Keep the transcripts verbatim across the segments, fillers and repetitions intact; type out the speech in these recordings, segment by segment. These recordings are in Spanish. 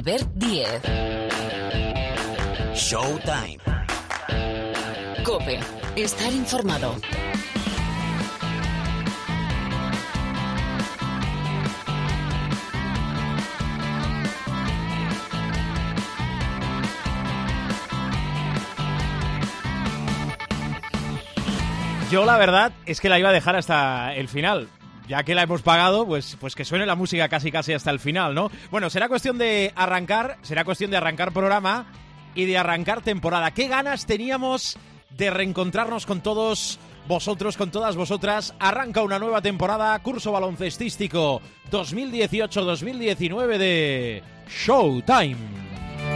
Albert Díez. Showtime. COPE. Estar informado. Yo la verdad es que la iba a dejar hasta el final. Ya que la hemos pagado, pues, pues que suene la música casi casi hasta el final, ¿no? Bueno, será cuestión de arrancar, será cuestión de arrancar programa y de arrancar temporada. ¿Qué ganas teníamos de reencontrarnos con todos vosotros, con todas vosotras? Arranca una nueva temporada, curso baloncestístico dos mil dieciocho dos mil diecinueve de Showtime.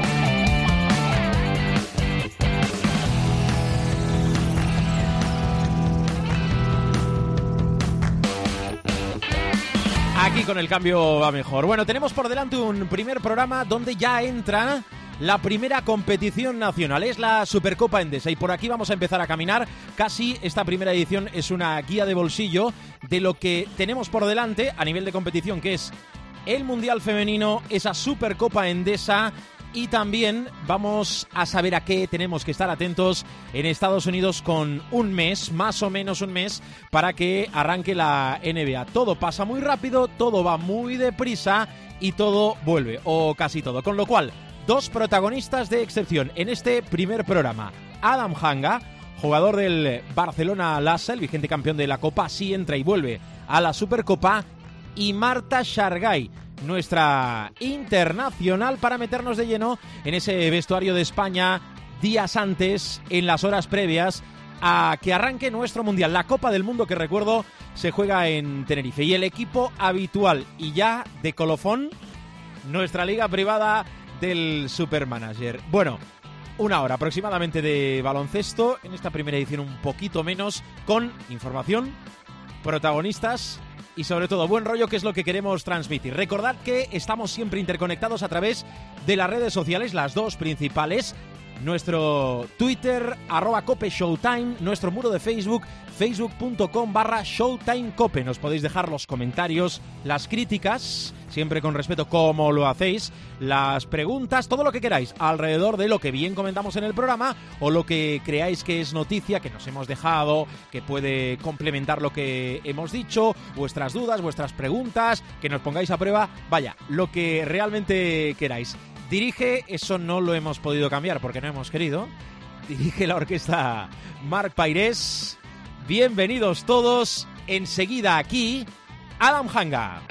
Aquí con el cambio va mejor. Bueno, tenemos por delante un primer programa donde ya entra la primera competición nacional. Es la Supercopa Endesa y por aquí vamos a empezar a caminar. Casi esta primera edición es una guía de bolsillo de lo que tenemos por delante a nivel de competición, que es el Mundial Femenino, esa Supercopa Endesa. Y también vamos a saber a qué tenemos que estar atentos en Estados Unidos con un mes, más o menos un mes, para que arranque la N B A. Todo pasa muy rápido, todo va muy deprisa y todo vuelve, o casi todo. Con lo cual, dos protagonistas de excepción en este primer programa. Adam Hanga, jugador del Barcelona Lassa, el vigente campeón de la Copa, sí entra y vuelve a la Supercopa. Y Marta Shargay, nuestra internacional, para meternos de lleno en ese vestuario de España días antes, en las horas previas a que arranque nuestro Mundial. La Copa del Mundo, que recuerdo, se juega en Tenerife. Y el equipo habitual y ya de colofón, nuestra liga privada del Supermanager. Bueno, una hora aproximadamente de baloncesto, en esta primera edición un poquito menos, con información, protagonistas y sobre todo buen rollo, que es lo que queremos transmitir. Recordad que estamos siempre interconectados a través de las redes sociales, las dos principales. Nuestro Twitter, arroba Cope Showtime, nuestro muro de Facebook, facebook.com barra Showtime Cope. Nos podéis dejar los comentarios, las críticas, siempre con respeto como lo hacéis, las preguntas, todo lo que queráis alrededor de lo que bien comentamos en el programa o lo que creáis que es noticia, que nos hemos dejado, que puede complementar lo que hemos dicho, vuestras dudas, vuestras preguntas, que nos pongáis a prueba, vaya, lo que realmente queráis. Dirige, eso no lo hemos podido cambiar porque no hemos querido, dirige la orquesta Marc Pairés. Bienvenidos todos, enseguida aquí, Adam Hanga.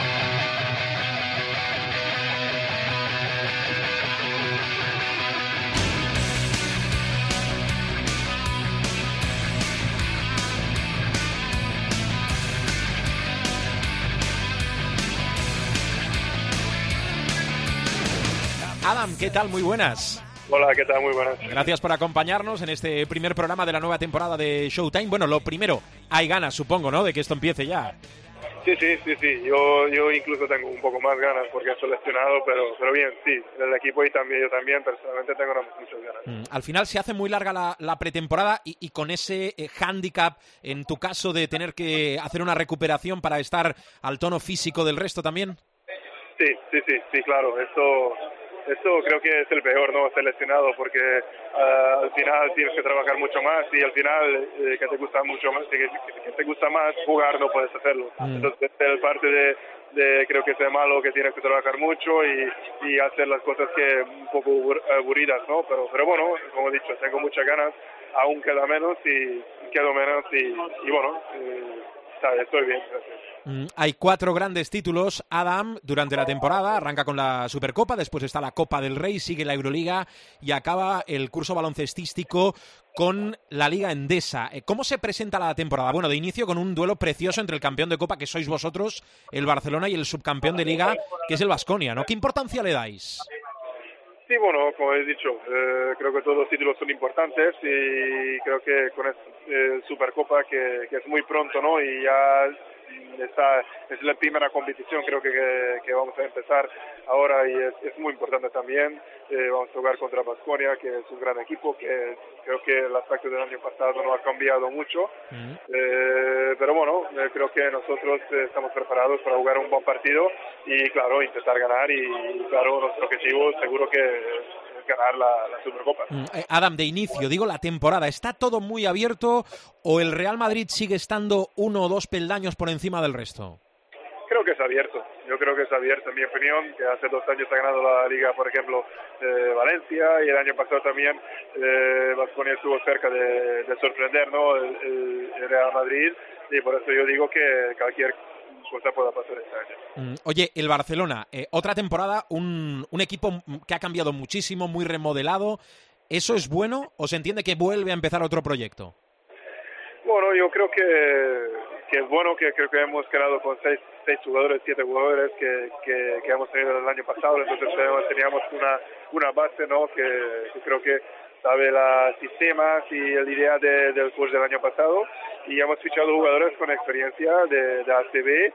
Adam, ¿qué tal? Muy buenas. Hola, ¿qué tal? Muy buenas. Gracias por acompañarnos en este primer programa de la nueva temporada de Showtime. Bueno, lo primero, hay ganas, supongo, ¿no?, de que esto empiece ya. Sí, sí, sí, sí. Yo, yo incluso tengo un poco más ganas porque he seleccionado, pero, pero bien, sí, el equipo y también yo también, personalmente tengo muchas ganas. Mm, al final se hace muy larga la, la pretemporada y, y con ese eh, hándicap, en tu caso, de tener que hacer una recuperación para estar al tono físico del resto también. Sí, sí, sí, sí, claro, eso... Eso creo que es el peor, ¿no? Seleccionado, porque uh, al final tienes que trabajar mucho más y al final eh, que te gusta mucho más, que, que te gusta más jugar, no puedes hacerlo. Mm. Entonces, el parte de, de creo que es malo, que tienes que trabajar mucho y, y hacer las cosas que un poco aburridas, ¿no? Pero, pero bueno, como he dicho, tengo muchas ganas, aún queda menos y quedo menos y, y bueno, eh, sabes, estoy bien, gracias. Mm, hay cuatro grandes títulos, Adam, durante la temporada. Arranca con la Supercopa, después está la Copa del Rey, sigue la Euroliga y acaba el curso baloncestístico con la Liga Endesa. ¿Cómo se presenta la temporada? Bueno, de inicio con un duelo precioso entre el campeón de Copa, que sois vosotros, el Barcelona, y el subcampeón de Liga, que es el Baskonia, ¿no? ¿Qué importancia le dais? Sí, bueno, como he dicho, eh, creo que todos los títulos son importantes y creo que con esta eh, Supercopa que, que es muy pronto, ¿no? Y ya esta es la primera competición creo que, que, que vamos a empezar ahora y es, es muy importante también. Eh, vamos a jugar contra Baskonia, que es un gran equipo, que creo que el aspecto del año pasado no ha cambiado mucho, uh-huh. eh, pero bueno, eh, creo que nosotros eh, estamos preparados para jugar un buen partido y claro, intentar ganar y, y claro, nuestro objetivo seguro que es ganar la, la Supercopa. Uh, eh, Adam, de inicio, digo la temporada, ¿está todo muy abierto o el Real Madrid sigue estando uno o dos peldaños por encima del resto? Creo que es abierto, yo creo que es abierto, en mi opinión, que hace dos años ha ganado la Liga, por ejemplo, eh, Valencia, y el año pasado también eh, Baskonia estuvo cerca de, de sorprender, ¿no?, el, el, el Real Madrid, y por eso yo digo que cualquier cosa pueda pasar este año. Mm, oye, el Barcelona, eh, otra temporada, un, un equipo que ha cambiado muchísimo, muy remodelado, ¿eso es bueno o se entiende que vuelve a empezar otro proyecto? Bueno, yo creo que que es bueno, que creo que hemos quedado con seis, seis jugadores, siete jugadores que, que, que hemos tenido el año pasado, entonces teníamos una, una base, ¿no?, que, que creo que sabe los sistemas y la idea de, del curso del año pasado, y hemos fichado jugadores con experiencia de, de A C B,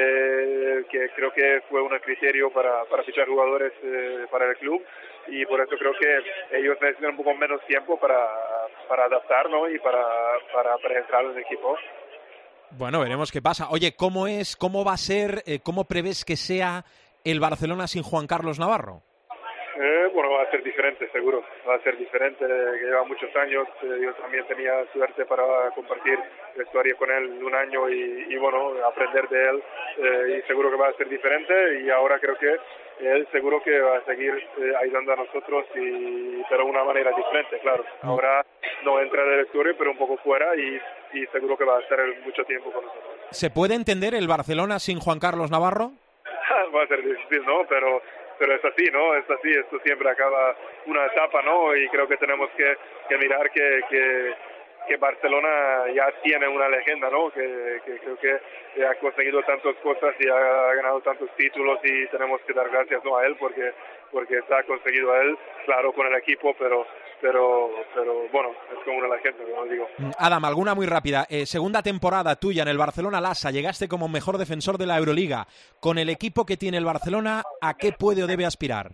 eh, que creo que fue un criterio para, para fichar jugadores eh, para el club, y por eso creo que ellos necesitan un poco menos tiempo para, para adaptar, ¿no?, y para, para, para entrar en el equipo. Bueno, veremos qué pasa. Oye, ¿cómo es, cómo va a ser, eh, cómo prevés que sea el Barcelona sin Juan Carlos Navarro? Eh, bueno, va a ser diferente, seguro. Va a ser diferente, que lleva muchos años. Eh, yo también tenía suerte para compartir vestuario con él un año y, y bueno, aprender de él. Eh, y seguro que va a ser diferente. Y ahora creo que él seguro que va a seguir eh, ayudando a nosotros, y pero de una manera diferente, claro. Ahora no entra de vestuario, pero un poco fuera, y, y seguro que va a estar mucho tiempo con nosotros. ¿Se puede entender el Barcelona sin Juan Carlos Navarro? Va a ser difícil, ¿no? Pero pero es así, ¿no? Es así, esto siempre acaba una etapa, ¿no? Y creo que tenemos que, que mirar que, que, que Barcelona ya tiene una leyenda, ¿no? Que, que creo que ha conseguido tantas cosas y ha ganado tantos títulos, y tenemos que dar gracias, ¿no?, a él, porque porque está conseguido a él, claro, con el equipo, pero pero pero bueno, es como una leyenda, como digo. Adam, alguna muy rápida. Eh, segunda temporada tuya en el Barcelona Lassa, llegaste como mejor defensor de la Euroliga. Con el equipo que tiene el Barcelona, ¿a qué puede o debe aspirar?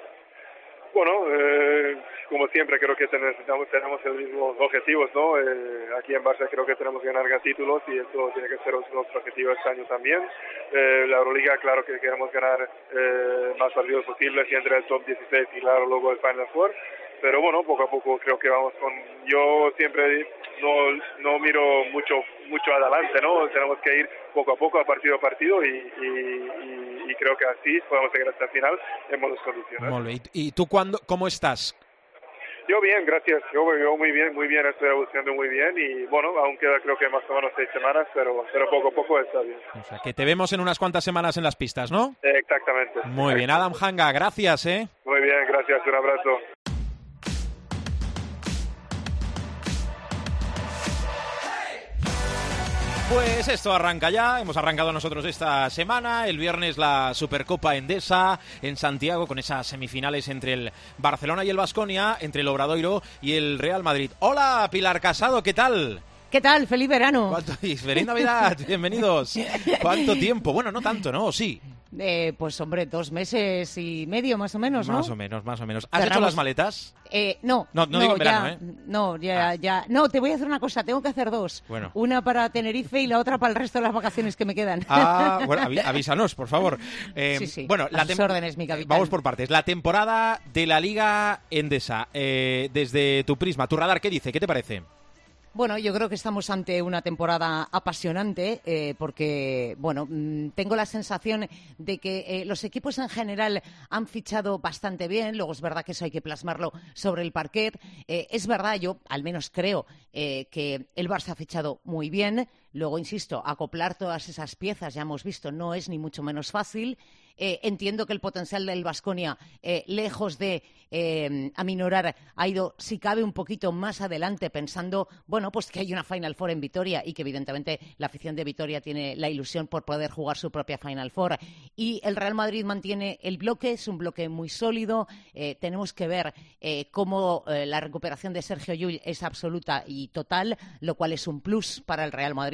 Bueno, eh, como siempre creo que necesitamos, tenemos los mismos objetivos, ¿no? Eh, aquí en Barça creo que tenemos que ganar títulos, y eso tiene que ser nuestro objetivo este año también. Eh, la Euroliga, claro que queremos ganar eh, más partidos posibles y entre el top dieciséis y claro luego el Final Four. Pero bueno, poco a poco creo que vamos con... Yo siempre no, no miro mucho mucho adelante, ¿no? Tenemos que ir poco a poco, a partido a partido, y, y, y, y creo que así podemos llegar hasta el final en buenas condiciones. Muy bien. ¿Y tú cuándo, cómo estás? Yo bien, gracias. Yo, yo muy bien, muy bien, estoy evolucionando muy bien, y bueno, aún queda creo que más o menos seis semanas, pero, pero poco a poco está bien. O sea, que te vemos en unas cuantas semanas en las pistas, ¿no? Eh, exactamente. Muy bien, Adam Hanga, gracias, ¿eh? Muy bien, gracias, un abrazo. Pues esto arranca ya, hemos arrancado nosotros esta semana, el viernes la Supercopa Endesa en Santiago con esas semifinales entre el Barcelona y el Baskonia, entre el Obradoiro y el Real Madrid. Hola Pilar Casado, ¿qué tal? ¿Qué tal? ¡Feliz verano! ¿Cuánto... ¡Feliz Navidad! Bienvenidos. ¿Cuánto tiempo? Bueno, no tanto, ¿no? Sí. Eh, pues hombre, dos meses y medio más o menos, ¿no? Más o menos, más o menos. ¿Has Cerramos. hecho las maletas? Eh, no, no, no, no, digo en verano, ya, ¿eh? No, ya, ah. ya. No, te voy a hacer una cosa, tengo que hacer dos. Bueno. Una para Tenerife y la otra para el resto de las vacaciones que me quedan. Ah, bueno, aví avísanos, por favor. Eh, sí, sí, bueno, a la sus órdenes, mi capitán. Vamos por partes. La temporada de la Liga Endesa, eh, desde tu prisma, tu radar, ¿qué dice? ¿Qué te parece? Bueno, yo creo que estamos ante una temporada apasionante eh, porque, bueno, mmm, tengo la sensación de que eh, los equipos en general han fichado bastante bien. Luego es verdad que eso hay que plasmarlo sobre el parquet. Eh, es verdad, yo al menos creo eh, que el Barça ha fichado muy bien. Luego, insisto, acoplar todas esas piezas, ya hemos visto, no es ni mucho menos fácil. Eh, entiendo que el potencial del Baskonia, eh, lejos de eh, aminorar, ha ido, si cabe, un poquito más adelante, pensando, bueno, pues que hay una Final Four en Vitoria y que evidentemente la afición de Vitoria tiene la ilusión por poder jugar su propia Final Four. Y el Real Madrid mantiene el bloque, es un bloque muy sólido. Eh, tenemos que ver eh, cómo eh, la recuperación de Sergio Llull es absoluta y total, lo cual es un plus para el Real Madrid.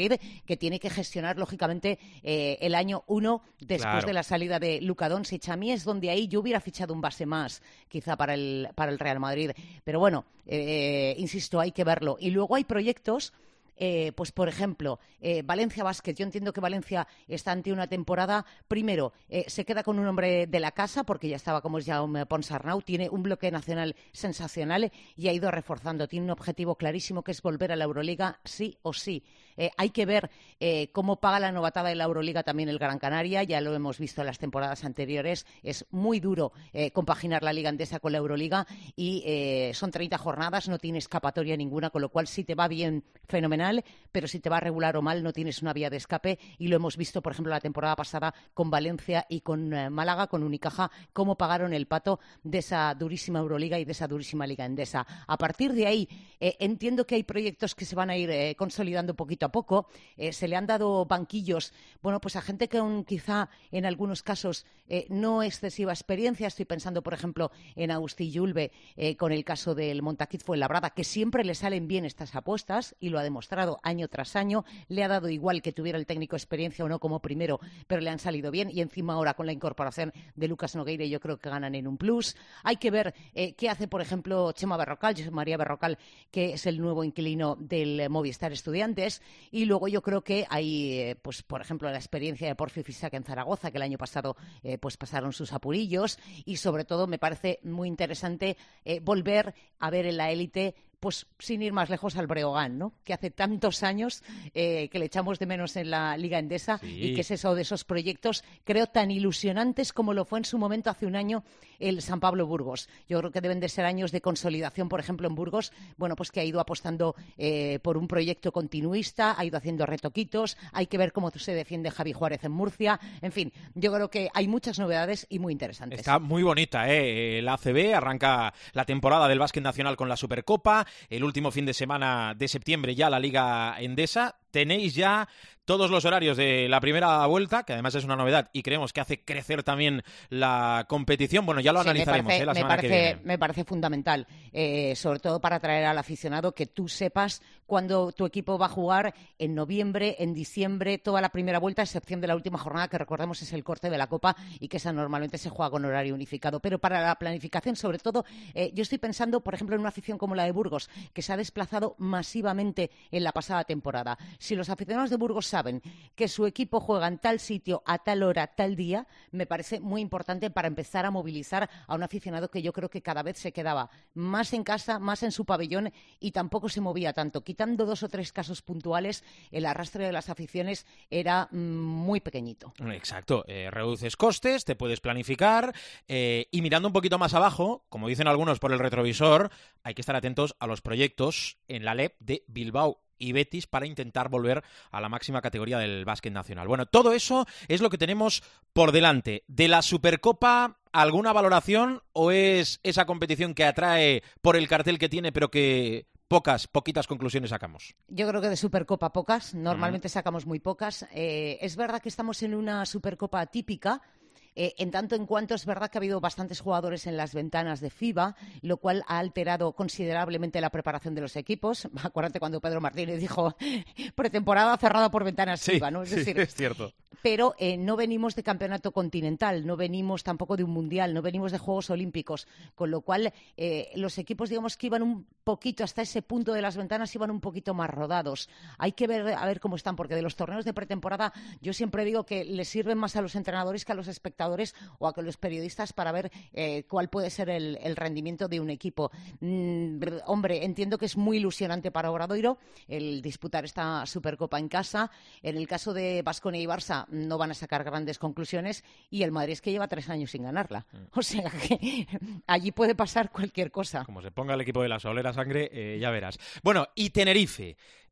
Madrid, que tiene que gestionar, lógicamente, eh, el año uno después Claro. de la salida de Luka Doncic. A mí es donde ahí yo hubiera fichado un base más, quizá para el, para el Real Madrid. Pero bueno, eh, insisto, hay que verlo. Y luego hay proyectos... Eh, pues, por ejemplo, eh, Valencia Basket. Yo entiendo que Valencia está ante una temporada, primero, eh, se queda con un hombre de la casa, porque ya estaba como es Jaume Ponsarnau, tiene un bloque nacional sensacional y ha ido reforzando. Tiene un objetivo clarísimo, que es volver a la Euroliga sí o sí. Eh, hay que ver eh, cómo paga la novatada de la Euroliga también el Gran Canaria, ya lo hemos visto en las temporadas anteriores. Es muy duro eh, compaginar la Liga Endesa con la Euroliga y eh, son treinta jornadas, no tiene escapatoria ninguna, con lo cual si te va bien, fenomenal, pero si te va regular o mal no tienes una vía de escape, y lo hemos visto, por ejemplo, la temporada pasada con Valencia y con eh, Málaga, con Unicaja, cómo pagaron el pato de esa durísima Euroliga y de esa durísima Liga Endesa. A partir de ahí, eh, entiendo que hay proyectos que se van a ir eh, consolidando poquito a poco. Eh, se le han dado banquillos, bueno, pues a gente con quizá en algunos casos eh, no excesiva experiencia. Estoy pensando, por ejemplo, en Agustí Julve, eh, con el caso del Montaquit Fuenlabrada, que siempre le salen bien estas apuestas y lo ha demostrado año tras año. Le ha dado igual que tuviera el técnico experiencia o no como primero, pero le han salido bien, y encima ahora con la incorporación de Lucas Nogueira yo creo que ganan en un plus. Hay que ver eh, qué hace, por ejemplo, Chema Berrocal, José María Berrocal, que es el nuevo inquilino del eh, Movistar Estudiantes, y luego yo creo que hay, eh, pues por ejemplo, la experiencia de Porfi Fisac en Zaragoza, que el año pasado eh, pues pasaron sus apurillos, y sobre todo me parece muy interesante eh, volver a ver en la élite, pues sin ir más lejos, al Breogán, ¿no? Que hace tantos años eh, que le echamos de menos en la Liga Endesa, Sí. y que es eso de esos proyectos, creo, tan ilusionantes como lo fue en su momento hace un año el San Pablo Burgos. Yo creo que deben de ser años de consolidación, por ejemplo, en Burgos, bueno, pues que ha ido apostando eh, por un proyecto continuista, ha ido haciendo retoquitos. Hay que ver cómo se defiende Javi Juárez en Murcia. En fin, yo creo que hay muchas novedades y muy interesantes. Está muy bonita, ¿eh? El A C B arranca la temporada del básquet nacional con la Supercopa. El último fin de semana de septiembre ya la Liga Endesa. Tenéis ya todos los horarios de la primera vuelta, que además es una novedad y creemos que hace crecer también la competición. Bueno, ya lo Sí, analizaremos me parece, ¿eh? la me semana parece, que viene. me parece fundamental, eh, sobre todo para atraer al aficionado, que tú sepas cuándo tu equipo va a jugar en noviembre, en diciembre, toda la primera vuelta, a excepción de la última jornada, que recordemos es el corte de la Copa y que esa normalmente se juega con horario unificado. Pero para la planificación, sobre todo, eh, yo estoy pensando, por ejemplo, en una afición como la de Burgos, que se ha desplazado masivamente en la pasada temporada. Si los aficionados de Burgos saben que su equipo juega en tal sitio, a tal hora, tal día, me parece muy importante para empezar a movilizar a un aficionado que yo creo que cada vez se quedaba más en casa, más en su pabellón, y tampoco se movía tanto. Quitando dos o tres casos puntuales, el arrastre de las aficiones era mm, muy pequeñito. Exacto, eh, reduces costes, te puedes planificar eh, y mirando un poquito más abajo, como dicen algunos por el retrovisor, hay que estar atentos a los proyectos en la L E P de Bilbao y Betis para intentar volver a la máxima categoría del básquet nacional. Bueno, todo eso es lo que tenemos por delante. De la Supercopa, ¿alguna valoración o es esa competición que atrae por el cartel que tiene pero que pocas, poquitas conclusiones sacamos? Yo creo que de Supercopa pocas, normalmente uh-huh. sacamos muy pocas. Eh, es verdad que estamos en una Supercopa atípica, Eh, en tanto en cuanto es verdad que ha habido bastantes jugadores en las ventanas de FIBA, lo cual ha alterado considerablemente la preparación de los equipos. Acuérdate cuando Pedro Martínez dijo pretemporada cerrada por ventanas sí, FIBA, ¿no? Es sí, decir, es cierto. Pero eh, no venimos de campeonato continental, no venimos tampoco de un mundial, no venimos de Juegos Olímpicos, con lo cual eh, los equipos, digamos, que iban un poquito hasta ese punto de las ventanas, iban un poquito más rodados. Hay que ver a ver cómo están, porque de los torneos de pretemporada yo siempre digo que les sirven más a los entrenadores que a los espectadores o a los periodistas para ver eh, cuál puede ser el, el rendimiento de un equipo. Mm, hombre, entiendo que es muy ilusionante para Obradoiro el disputar esta Supercopa en casa. En el caso de Baskonia y Barça no van a sacar grandes conclusiones, y el Madrid es que lleva tres años sin ganarla. O sea que allí puede pasar cualquier cosa. Como se ponga el equipo de la solera sangre, eh, ya verás. Bueno, y Tenerife,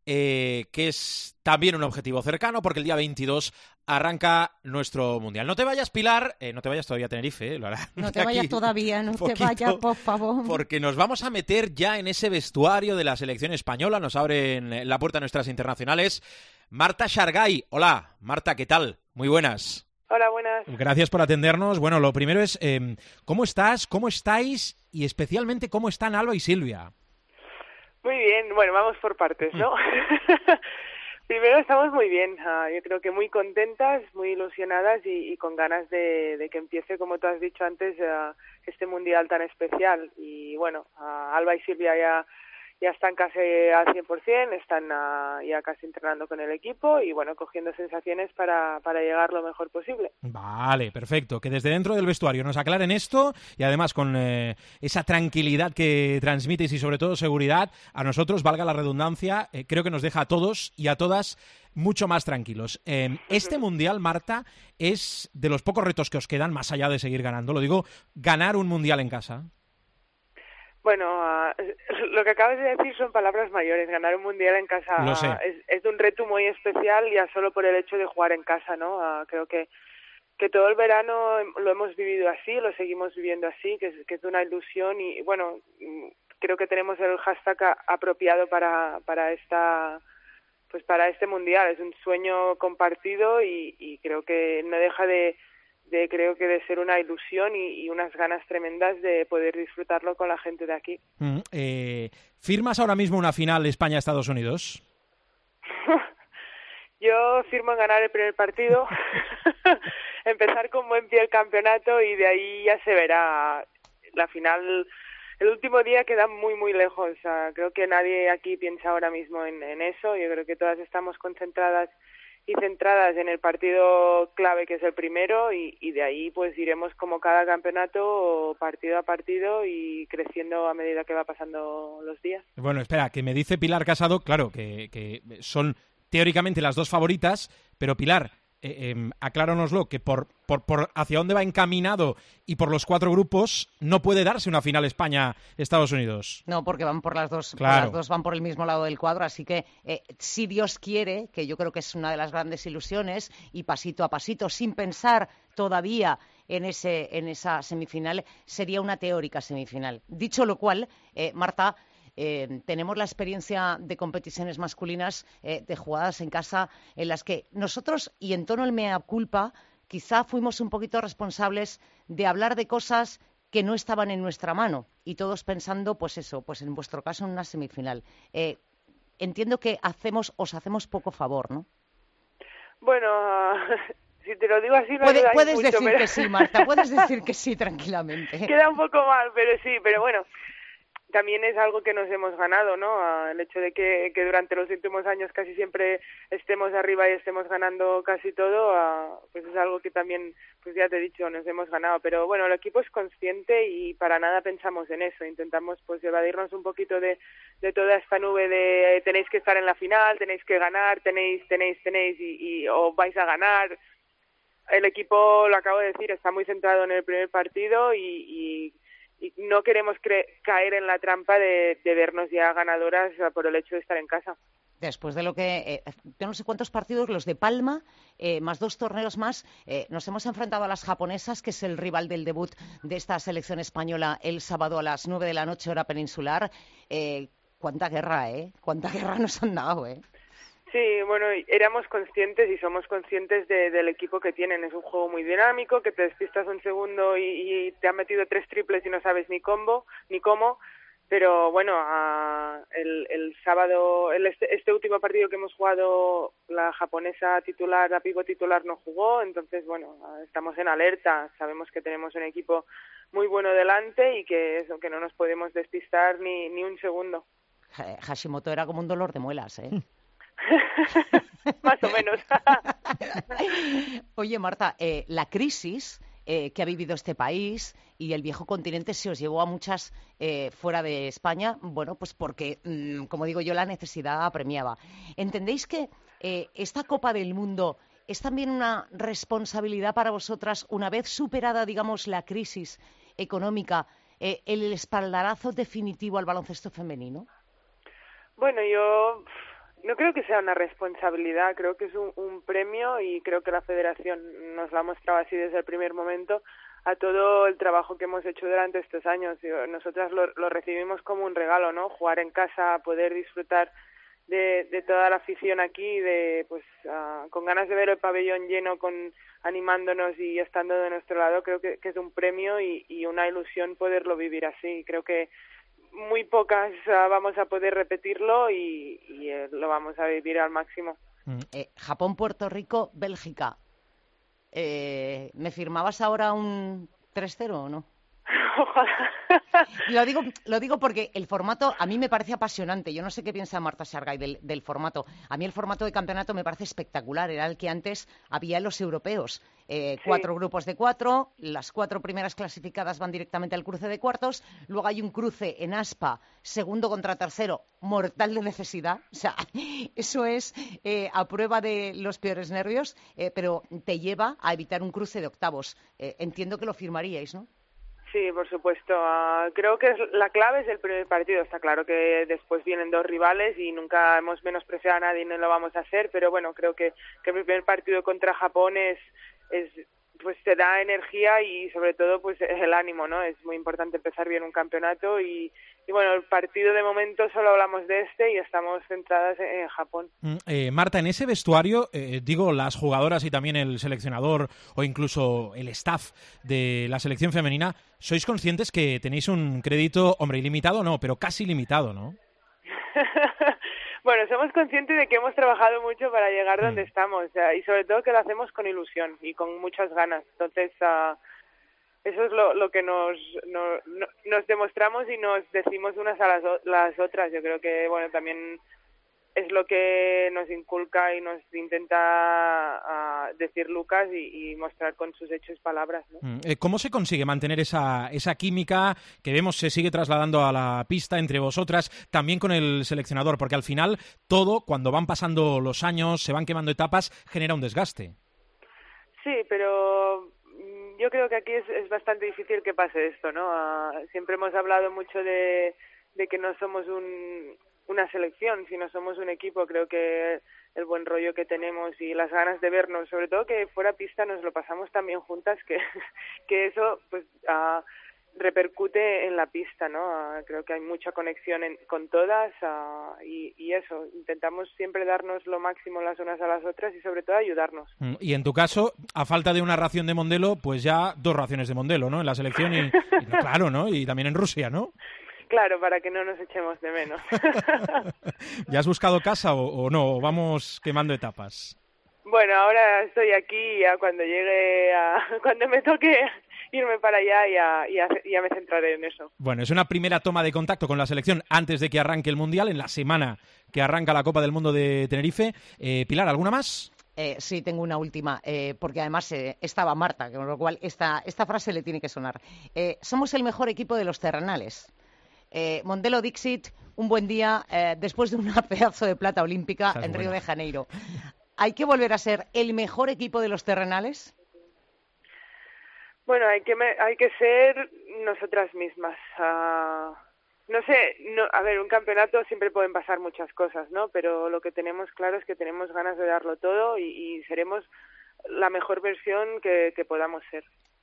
eh, que es también un objetivo cercano, porque el día veintidós arranca nuestro Mundial. No te vayas, Pilar, eh, no te vayas todavía a Tenerife, eh, lo hará No te vayas todavía, no poquito, te vayas, por favor. Porque nos vamos a meter ya en ese vestuario de la selección española, nos abren la puerta a nuestras internacionales. Marta Shargay, hola, Marta, ¿qué tal? Muy buenas. Hola, buenas. Gracias por atendernos. Bueno, lo primero es, eh, ¿cómo estás? ¿Cómo estáis? Y especialmente, ¿cómo están Alba y Silvia? Muy bien, bueno, vamos por partes, ¿no? Primero, estamos muy bien, uh, yo creo que muy contentas, muy ilusionadas y, y con ganas de, de que empiece, como tú has dicho antes, uh, este mundial tan especial. Y bueno, uh, Alba y Silvia ya, ya están casi al cien por ciento, están uh, ya casi entrenando con el equipo y bueno, cogiendo sensaciones para, para llegar lo mejor posible. Vale, perfecto. Que desde dentro del vestuario nos aclaren esto y además con eh, esa tranquilidad que transmites y sobre todo seguridad, a nosotros, valga la redundancia, eh, creo que nos deja a todos y a todas mucho más tranquilos. Eh, este Mundial, Marta, es de los pocos retos que os quedan, más allá de seguir ganando, lo digo, ganar un Mundial en casa. Bueno, uh, lo que acabas de decir son palabras mayores. Ganar un mundial en casa Lo sé. uh, es, es un reto muy especial ya solo por el hecho de jugar en casa, ¿no? Uh, creo que que todo el verano lo hemos vivido así, lo seguimos viviendo así, que es, que es una ilusión y bueno, creo que tenemos el hashtag a, apropiado para para esta pues para este mundial. Es un sueño compartido y, y creo que no deja de de creo que de ser una ilusión y, y unas ganas tremendas de poder disfrutarlo con la gente de aquí. Mm, eh, ¿Firmas ahora mismo una final España-Estados Unidos? Yo firmo en ganar el primer partido, empezar con buen pie el campeonato y de ahí ya se verá. La final, el último día queda muy muy lejos. O sea, creo que nadie aquí piensa ahora mismo en, en eso. Yo creo que todas estamos concentradas y centradas en el partido clave que es el primero y, y de ahí pues iremos como cada campeonato partido a partido y creciendo a medida que va pasando los días. Bueno, espera, que me dice Pilar Casado, claro, que, que son teóricamente las dos favoritas, pero Pilar, eh, eh, acláranoslo, que por, por, por hacia dónde va encaminado y por los cuatro grupos no puede darse una final España-Estados Unidos. No, porque van por las dos, claro. por las dos van por el mismo lado del cuadro, así que eh, si Dios quiere, que yo creo que es una de las grandes ilusiones, y pasito a pasito, sin pensar todavía en ese en esa semifinal, sería una teórica semifinal. Dicho lo cual, eh, Marta, Eh, tenemos la experiencia de competiciones masculinas, eh, de jugadas en casa, en las que nosotros, y en tono el mea culpa, quizá fuimos un poquito responsables de hablar de cosas que no estaban en nuestra mano, y todos pensando, pues eso, pues en vuestro caso en una semifinal. Eh, entiendo que hacemos, os hacemos poco favor, ¿no? Bueno, si te lo digo así no Puede, ayudáis Puedes mucho, decir pero... que sí, Marta, puedes decir que sí tranquilamente. Queda un poco mal, pero sí, pero bueno... También es algo que nos hemos ganado, ¿no? El hecho de que, que durante los últimos años casi siempre estemos arriba y estemos ganando casi todo, pues es algo que también, pues ya te he dicho, nos hemos ganado. Pero bueno, el equipo es consciente y para nada pensamos en eso. Intentamos pues evadirnos un poquito de, de toda esta nube de tenéis que estar en la final, tenéis que ganar, tenéis, tenéis, tenéis y, y o vais a ganar. El equipo, lo acabo de decir, está muy centrado en el primer partido y... y y no queremos cre- caer en la trampa de, de vernos ya ganadoras por el hecho de estar en casa. Después de lo que, eh, yo no sé cuántos partidos, los de Palma, eh, más dos torneos más, eh, nos hemos enfrentado a las japonesas, que es el rival del debut de esta selección española el sábado a las nueve de la noche, hora peninsular. Eh, cuánta guerra, ¿eh? Cuánta guerra nos han dado, ¿eh? Sí, bueno, éramos conscientes y somos conscientes de, del equipo que tienen. Es un juego muy dinámico, que te despistas un segundo y, y te han metido tres triples y no sabes ni cómo, ni cómo. Pero bueno, uh, el, el sábado, el este, este último partido que hemos jugado, la japonesa titular, la pívot titular no jugó. Entonces, bueno, uh, estamos en alerta. Sabemos que tenemos un equipo muy bueno delante y que eso, que no nos podemos despistar ni, ni un segundo. Hashimoto era como un dolor de muelas, ¿eh? Más o menos. Oye, Marta, eh, la crisis eh, que ha vivido este país y el viejo continente se os llevó a muchas eh, fuera de España, bueno, pues porque, mmm, como digo yo, la necesidad apremiaba. ¿Entendéis que eh, esta Copa del Mundo es también una responsabilidad para vosotras, una vez superada, digamos, la crisis económica, eh, el espaldarazo definitivo al baloncesto femenino? Bueno, yo... no creo que sea una responsabilidad, creo que es un, un premio y creo que la Federación nos lo ha mostrado así desde el primer momento a todo el trabajo que hemos hecho durante estos años. Nosotras lo, lo recibimos como un regalo, ¿no? Jugar en casa, poder disfrutar de, de toda la afición aquí, de pues uh, con ganas de ver el pabellón lleno, con animándonos y estando de nuestro lado, creo que, que es un premio y, y una ilusión poderlo vivir así. Creo que muy pocas uh, vamos a poder repetirlo y, y eh, lo vamos a vivir al máximo. Mm. Eh, Japón, Puerto Rico, Bélgica. Eh, ¿Me firmabas ahora un tres cero o no? Ojalá. Lo digo, lo digo porque el formato a mí me parece apasionante. Yo no sé qué piensa Marta Shargay del, del formato. A mí el formato de campeonato me parece espectacular. Era el que antes había en los europeos. Eh, sí. Cuatro grupos de cuatro, las cuatro primeras clasificadas van directamente al cruce de cuartos. Luego hay un cruce en Aspa, segundo contra tercero, mortal de necesidad. O sea, eso es eh, a prueba de los peores nervios, eh, pero te lleva a evitar un cruce de octavos. Eh, entiendo que lo firmaríais, ¿no? Sí, por supuesto. Uh, creo que es, la clave es el primer partido. Está claro que después vienen dos rivales y nunca hemos menospreciado a nadie y no lo vamos a hacer, pero bueno, creo que, que el primer partido contra Japón es, es pues te da energía y sobre todo pues el ánimo, ¿no? Es muy importante empezar bien un campeonato y, y bueno, el partido de momento solo hablamos de este y estamos centradas en, en Japón. Eh, Marta, en ese vestuario, eh, digo, las jugadoras y también el seleccionador o incluso el staff de la selección femenina, ¿sois conscientes que tenéis un crédito, hombre, ilimitado no, pero casi limitado, ¿no? Bueno, somos conscientes de que hemos trabajado mucho para llegar donde mm. estamos, o sea, y sobre todo que lo hacemos con ilusión y con muchas ganas. Entonces, uh, eso es lo, lo que nos, no, no, nos demostramos y nos decimos unas a las, las otras. Yo creo que, bueno, también es lo que nos inculca y nos intenta uh, decir Lucas y, y mostrar con sus hechos palabras, ¿no? ¿Cómo se consigue mantener esa, esa química que vemos se sigue trasladando a la pista entre vosotras, también con el seleccionador? Porque al final todo, cuando van pasando los años, se van quemando etapas, genera un desgaste. Sí, pero yo creo que aquí es, es bastante difícil que pase esto, ¿no? Uh, siempre hemos hablado mucho de, de que no somos un... una selección, si no somos un equipo. Creo que el buen rollo que tenemos y las ganas de vernos, sobre todo que fuera pista nos lo pasamos tan bien juntas que, que eso pues uh, repercute en la pista, ¿no? Uh, creo que hay mucha conexión en, con todas uh, y, y eso, intentamos siempre darnos lo máximo las unas a las otras y sobre todo ayudarnos. Y en tu caso, a falta de una ración de Mondelo, pues ya dos raciones de Mondelo, ¿no? En la selección y, y no, claro, ¿no? Y también en Rusia, ¿no? Claro, para que no nos echemos de menos. ¿Ya has buscado casa o, o no? ¿Vamos quemando etapas? Bueno, ahora estoy aquí y ya cuando llegue, a, cuando me toque irme para allá ya, ya, ya me centraré en eso. Bueno, es una primera toma de contacto con la selección antes de que arranque el Mundial, en la semana que arranca la Copa del Mundo de Tenerife. Eh, Pilar, ¿alguna más? Eh, sí, tengo una última, eh, porque además eh, estaba Marta, con lo cual esta, esta frase le tiene que sonar. Eh, somos el mejor equipo de los terrenales. Eh, Mondelo Dixit, un buen día eh, después de una pedazo de plata olímpica en Río de Janeiro. ¿Hay que volver a ser el mejor equipo de los terrenales? Bueno, hay que me, hay que ser nosotras mismas. Uh, no sé, no, a ver, un campeonato siempre pueden pasar muchas cosas, ¿no? Pero lo que tenemos claro es que tenemos ganas de darlo todo y, y seremos la mejor versión que, que podamos ser.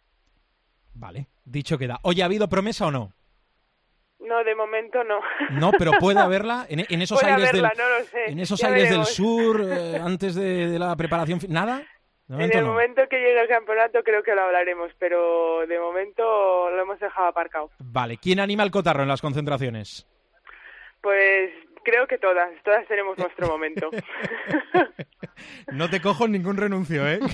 Vale, dicho queda. Oye, ¿ha habido promesa o no? No, de momento no. No, pero puede haberla en, en esos puede aires haberla, del, no lo sé. en esos Ya aires veremos. del sur, eh, antes de, de la preparación, ¿nada? De en el no. momento que llegue el campeonato creo que lo hablaremos, pero de momento lo hemos dejado aparcado. Vale, ¿quién anima el cotarro en las concentraciones? Pues creo que todas, todas tenemos nuestro momento. No te cojo ningún renuncio, ¿eh?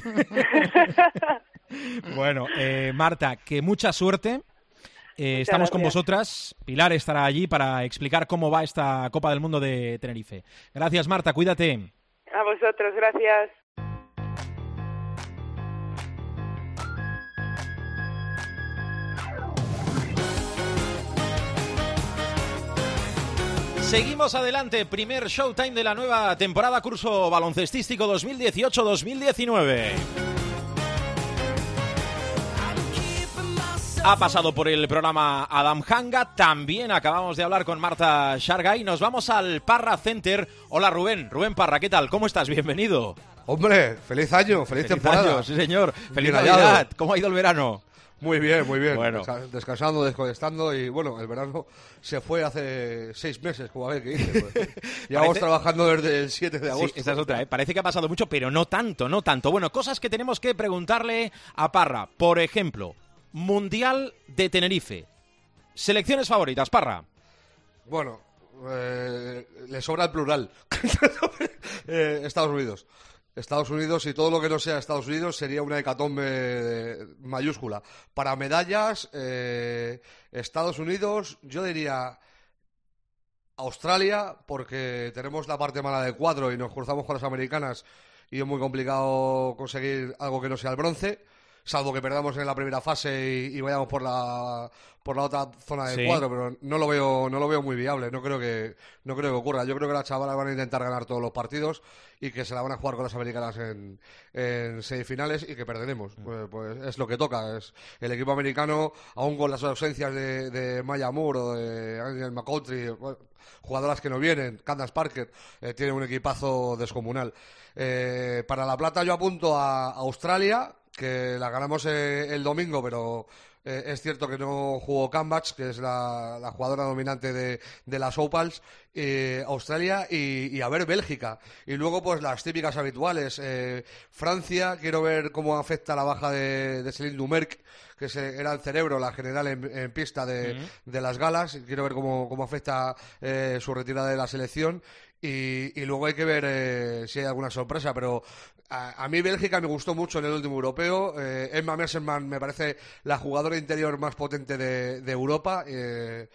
Bueno, eh, Marta, que mucha suerte. Eh, estamos gracias. Con vosotras. Pilar estará allí para explicar cómo va esta Copa del Mundo de Tenerife. Gracias, Marta, cuídate. A vosotros, gracias. Seguimos adelante, primer Showtime de la nueva temporada curso baloncestístico dos mil dieciocho dos mil diecinueve. Ha pasado por el programa Adam Hanga, también acabamos de hablar con Marta Shargay. Nos vamos al Parra Center. Hola Rubén, Rubén Parra, ¿qué tal? ¿Cómo estás? Bienvenido. Hombre, feliz año, feliz, feliz temporada. Año, sí señor, feliz Bien Navidad. Hallado. ¿Cómo ha ido el verano? Muy bien, muy bien. Bueno. Descansando, desconectando y bueno, el verano se fue hace seis meses, como a ver qué dice. Pues. Llevamos Parece... trabajando desde el siete de agosto. Sí, esta es otra, ¿eh? Parece que ha pasado mucho, pero no tanto, no tanto. Bueno, cosas que tenemos que preguntarle a Parra. Por ejemplo, Mundial de Tenerife. Selecciones favoritas, Parra. Bueno, eh, le sobra el plural. eh, Estados Unidos. Estados Unidos y todo lo que no sea Estados Unidos sería una hecatombe mayúscula. Para medallas, eh, Estados Unidos, yo diría Australia, porque tenemos la parte mala del cuadro y nos cruzamos con las americanas y es muy complicado conseguir algo que no sea el bronce, salvo que perdamos en la primera fase y, y vayamos por la por la otra zona del sí. cuadro, pero no lo veo no lo veo muy viable, no creo que no creo que ocurra. Yo creo que las chavalas van a intentar ganar todos los partidos y que se la van a jugar con las americanas en, en semifinales y que perderemos. Mm. Pues, pues es lo que toca. Es el equipo americano, aún con las ausencias de, de Maya Moore o de Angel McCoughtry, jugadoras que no vienen, Candace Parker, eh, tiene un equipazo descomunal. Eh, para la plata yo apunto a Australia, que la ganamos eh, el domingo, pero eh, es cierto que no jugó Cambach, que es la, la jugadora dominante de, de las Opals, eh, Australia y, y a ver Bélgica. Y luego pues las típicas habituales. Eh, Francia, quiero ver cómo afecta la baja de, de Céline Dumerc, que se, era el cerebro, la general en, en pista de, uh-huh. de las galas. Quiero ver cómo, cómo afecta eh, su retirada de la selección. Y, y luego hay que ver eh, si hay alguna sorpresa, pero a, a mí Bélgica me gustó mucho en el último europeo. eh, Emma Messermann me parece la jugadora interior más potente de, de Europa, eh,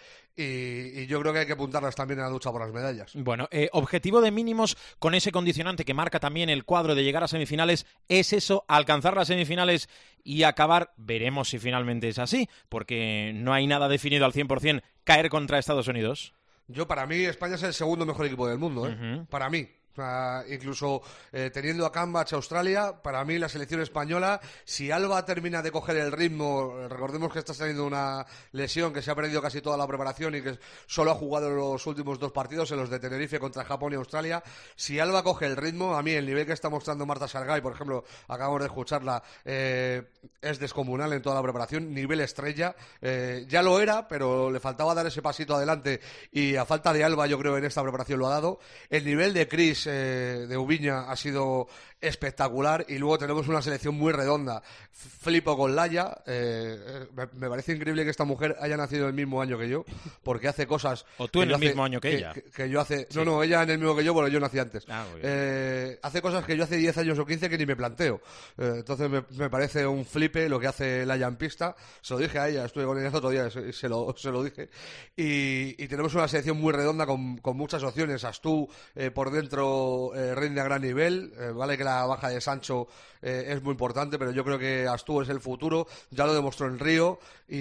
y, y yo creo que hay que apuntarlas también a la lucha por las medallas. Bueno, eh, objetivo de mínimos con ese condicionante que marca también el cuadro de llegar a semifinales, ¿es eso, alcanzar las semifinales y acabar? Veremos si finalmente es así, porque no hay nada definido al cien por ciento, caer contra Estados Unidos. Yo, para mí, España es el segundo mejor equipo del mundo, ¿eh? Uh-huh. Para mí. O sea, incluso eh, teniendo a Cambach Australia, para mí la selección española, si Alba termina de coger el ritmo, recordemos que está saliendo una lesión, que se ha perdido casi toda la preparación y que solo ha jugado los últimos dos partidos, en los de Tenerife contra Japón y Australia. Si Alba coge el ritmo, a mí el nivel que está mostrando Marta Sargay, por ejemplo, acabamos de escucharla, eh, es descomunal en toda la preparación, nivel estrella. Eh, ya lo era, pero le faltaba dar ese pasito adelante y a falta de Alba, yo creo, en esta preparación lo ha dado. El nivel de Cris Eh, de Ubiña ha sido espectacular y luego tenemos una selección muy redonda. Flipo con Laia, eh, me, me parece increíble que esta mujer haya nacido el mismo año que yo, porque hace cosas... O tú en el hace, mismo año que, que ella. Que, que yo hace... Sí. No, no, ella en el mismo que yo, pero yo nací antes. Ah, eh, hace cosas que yo hace diez años o quince que ni me planteo. Eh, entonces me, me parece un flipe lo que hace Laia en pista. Se lo dije a ella, estuve con ella el otro día, se, se, lo, se lo dije. Y, y tenemos una selección muy redonda con, con muchas opciones. Astú, eh, por dentro... Eh, rinde a gran nivel, eh, vale que la baja de Sancho eh, es muy importante, pero yo creo que Astú es el futuro, ya lo demostró en Río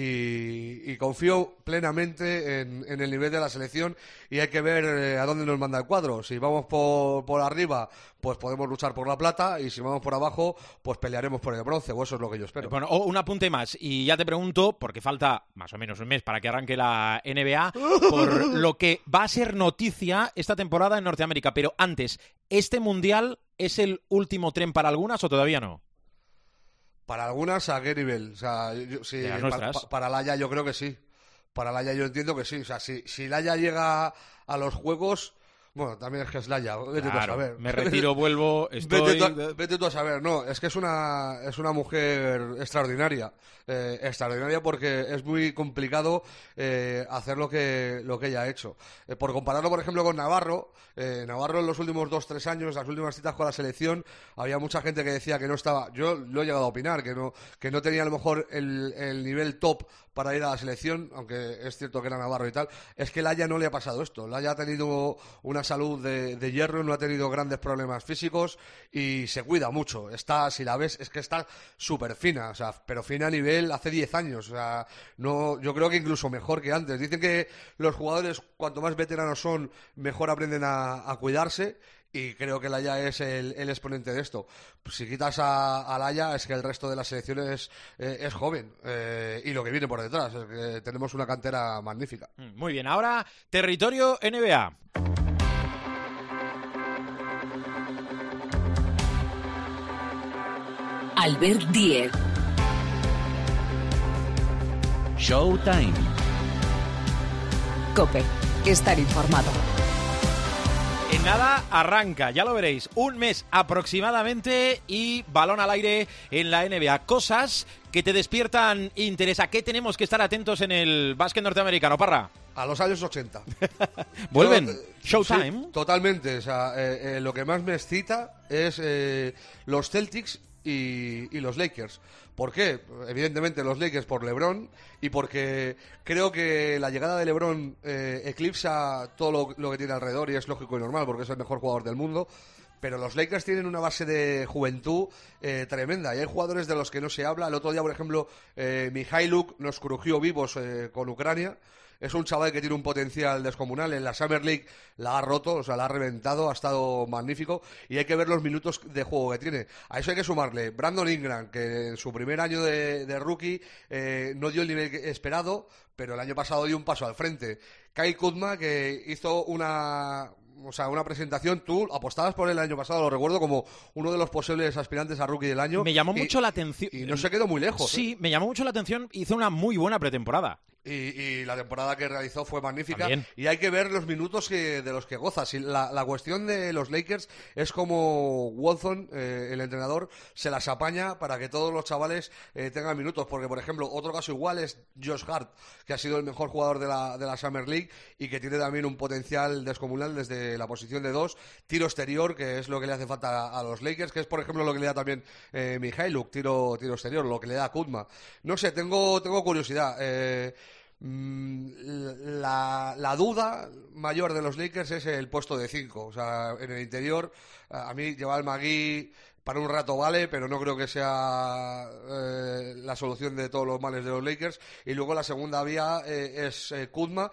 y, y confío plenamente en, en el nivel de la selección y hay que ver eh, a dónde nos manda el cuadro. Si vamos por, por arriba, pues podemos luchar por la plata y si vamos por abajo, pues pelearemos por el bronce, o eso es lo que yo espero. Bueno, un apunte más y ya te pregunto, porque falta más o menos un mes para que arranque la N B A, por lo que va a ser noticia esta temporada en Norteamérica, pero antes, ¿este Mundial es el último tren para algunas o todavía no? Para algunas, ¿a qué nivel? O sea, yo, sí, pa, pa, para Laia yo creo que sí. Para Laia yo entiendo que sí. O sea, si, si Laia llega a los Juegos... Bueno, también es que es Laia, vete claro, tú a saber. Me retiro, vuelvo, estoy... Vete tú, a, vete tú a saber, no, es que es una, es una mujer extraordinaria. Eh, extraordinaria porque es muy complicado eh, hacer lo que, lo que ella ha hecho. Eh, por compararlo, por ejemplo, con Navarro, eh, Navarro en los últimos dos, tres años, las últimas citas con la selección, había mucha gente que decía que no estaba, yo lo he llegado a opinar, que no, que no tenía a lo mejor el, el nivel top para ir a la selección, aunque es cierto que era Navarro y tal. Es que Laia no le ha pasado esto. Laia ha tenido una salud de, de hierro, no ha tenido grandes problemas físicos y se cuida mucho. Está, si la ves, es que está súper fina, o sea, pero fina a nivel hace diez años. O sea, no, yo creo que incluso mejor que antes. Dicen que los jugadores, cuanto más veteranos son, mejor aprenden a, a cuidarse. Y creo que Laia es el, el exponente de esto. Si quitas a, a Laia, es que el resto de las selecciones eh, es joven. Eh, y lo que viene por detrás, es que tenemos una cantera magnífica. Muy bien, ahora territorio N B A. Albert Diez. Showtime. COPE. Estar informado. En En nada arranca, ya lo veréis, un mes aproximadamente y balón al aire en la N B A. Cosas que te despiertan interés. ¿A qué tenemos que estar atentos en el básquet norteamericano, Parra? A los años ochenta. ¿Vuelven? Yo, eh, Showtime. Sí, totalmente. O sea, eh, eh, lo que más me excita es eh, los Celtics y, y los Lakers. ¿Por qué? Evidentemente los Lakers por LeBron y porque creo que la llegada de LeBron eh, eclipsa todo lo, lo que tiene alrededor y es lógico y normal porque es el mejor jugador del mundo. Pero los Lakers tienen una base de juventud eh, tremenda y hay jugadores de los que no se habla. El otro día, por ejemplo, eh, Mihailuk nos crujió vivos eh, con Ucrania. Es un chaval que tiene un potencial descomunal. En la Summer League la ha roto, o sea, la ha reventado, ha estado magnífico. Y hay que ver los minutos de juego que tiene. A eso hay que sumarle Brandon Ingram, que en su primer año de, de rookie eh, no dio el nivel esperado, pero el año pasado dio un paso al frente. Kyle Kuzma, que hizo una... O sea, una presentación, tú apostabas por él el año pasado, lo recuerdo, como uno de los posibles aspirantes a rookie del año. Me llamó y, mucho la atención. Y no se quedó muy lejos. Sí, ¿eh? me llamó mucho la atención. Hizo una muy buena pretemporada. Y, y la temporada que realizó fue magnífica. También. Y hay que ver los minutos que, de los que goza. Si la, la cuestión de los Lakers es como Watson, eh, el entrenador, se las apaña para que todos los chavales eh, tengan minutos. Porque, por ejemplo, otro caso igual es Josh Hart, que ha sido el mejor jugador de la, de la Summer League y que tiene también un potencial descomunal desde la posición de dos. Tiro exterior, que es lo que le hace falta a, a los Lakers, que es, por ejemplo, lo que le da también eh, Mihailuk, tiro, tiro exterior, lo que le da a Kuzma. No sé, tengo, tengo curiosidad. Eh, La, la duda mayor de los Lakers es el puesto de cinco. O sea, en el interior, a mí llevar al Magui para un rato vale, pero no creo que sea eh, la solución de todos los males de los Lakers. Y luego la segunda vía eh, es eh, Kuzma.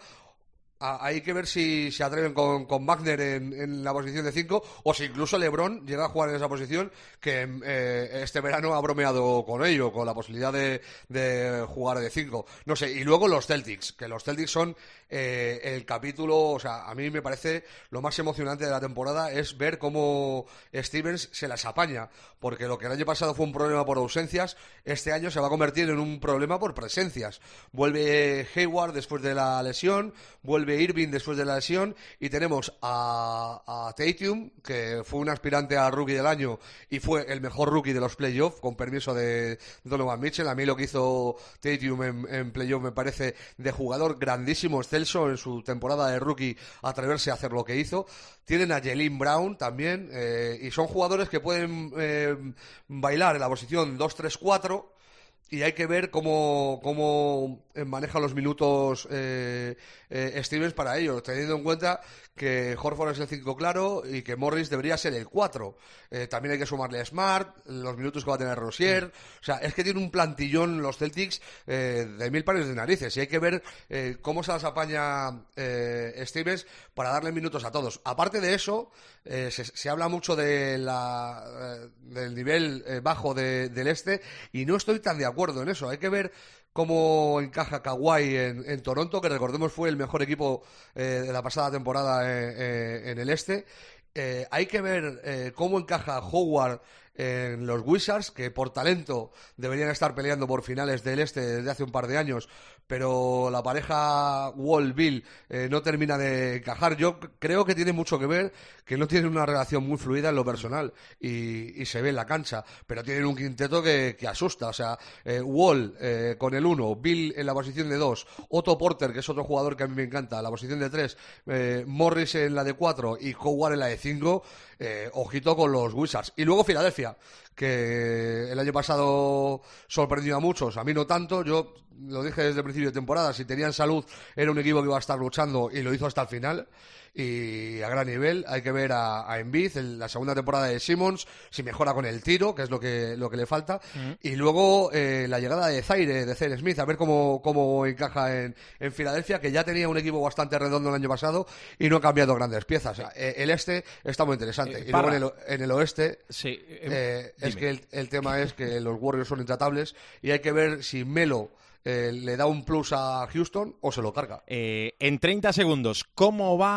Hay que ver si se atreven con, con Wagner en, en la posición de cinco o si incluso LeBron llega a jugar en esa posición, que eh, este verano ha bromeado con ello, con la posibilidad de, de jugar de cinco. No sé, y luego los Celtics, que los Celtics son eh, el capítulo, o sea, a mí me parece lo más emocionante de la temporada es ver cómo Stevens se las apaña, porque lo que el año pasado fue un problema por ausencias, este año se va a convertir en un problema por presencias. Vuelve Hayward después de la lesión, vuelve Irving después de la lesión y tenemos a, a Tatum, que fue un aspirante a rookie del año y fue el mejor rookie de los playoffs, con permiso de Donovan Mitchell. A mí lo que hizo Tatum en, en playoff me parece de jugador grandísimo, excelso en su temporada de rookie, atreverse a hacer lo que hizo. Tienen a Jaylen Brown también eh, y son jugadores que pueden eh, bailar en la posición dos tres cuatro. Y hay que ver cómo, cómo maneja los minutos eh, eh, Stevens para ello, teniendo en cuenta que Horford es el cinco claro y que Morris debería ser el cuatro. Eh, también hay que sumarle a Smart, los minutos que va a tener Rozier. O sea, es que tiene un plantillón los Celtics eh, de mil pares de narices. Y hay que ver eh, cómo se las apaña eh, Stevens para darle minutos a todos. Aparte de eso, eh, se, se habla mucho de la, eh, del nivel eh, bajo de, del este y no estoy tan de acuerdo en eso. Hay que ver cómo encaja Kawhi en, en Toronto, que recordemos fue el mejor equipo eh, de la pasada temporada eh, eh, en el este. Eh, hay que ver eh, cómo encaja Howard en los Wizards, que por talento deberían estar peleando por finales del este desde hace un par de años, pero la pareja Wall-Bill eh, no termina de encajar. Yo creo que tiene mucho que ver que no tienen una relación muy fluida en lo personal y, y se ve en la cancha, pero tienen un quinteto que, que asusta. O sea, eh, Wall eh, con el uno, Bill en la posición de dos, Otto Porter, que es otro jugador que a mí me encanta, en la posición de tres, eh, Morris en la de cuatro y Howard en la de cinco. Eh, ojito con los Wizards. Y luego Filadelfia, que el año pasado sorprendió a muchos, a mí no tanto. Yo lo dije desde el principio de temporada, si tenían salud era un equipo que iba a estar luchando y lo hizo hasta el final y a gran nivel. Hay que ver a, a Embiid en la segunda temporada de Simmons, si mejora con el tiro, que es lo que lo que le falta. Uh-huh. Y luego eh, la llegada de Zaire, de Zaire Smith, a ver cómo, cómo encaja en, en Filadelfia, que ya tenía un equipo bastante redondo el año pasado y no ha cambiado grandes piezas. O sea, eh, el este está muy interesante. Eh, y luego en el, en el oeste sí, eh, eh, es que el, el tema es que los Warriors son intratables y hay que ver si Melo Eh, le da un plus a Houston o se lo carga. Eh, en treinta segundos, ¿cómo va